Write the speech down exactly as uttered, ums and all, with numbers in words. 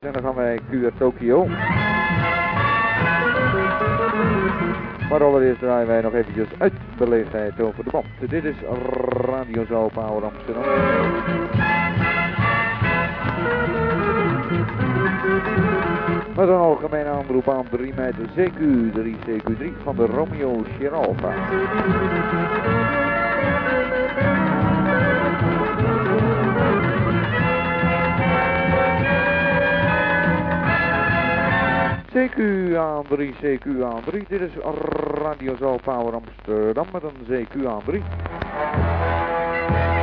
En dan gaan wij Q R Tokyo. Maar allereerst draaien wij nog eventjes uit beleefdheid over de band. Dit is Radio Zo Power Amsterdam. Met een algemene aanroep aan drie meter C Q drie C Q drie van de Romeo Sierra. C Q aan drie, C Q aan drie, dit is Radio Zo Power Amsterdam met een C Q aan drie.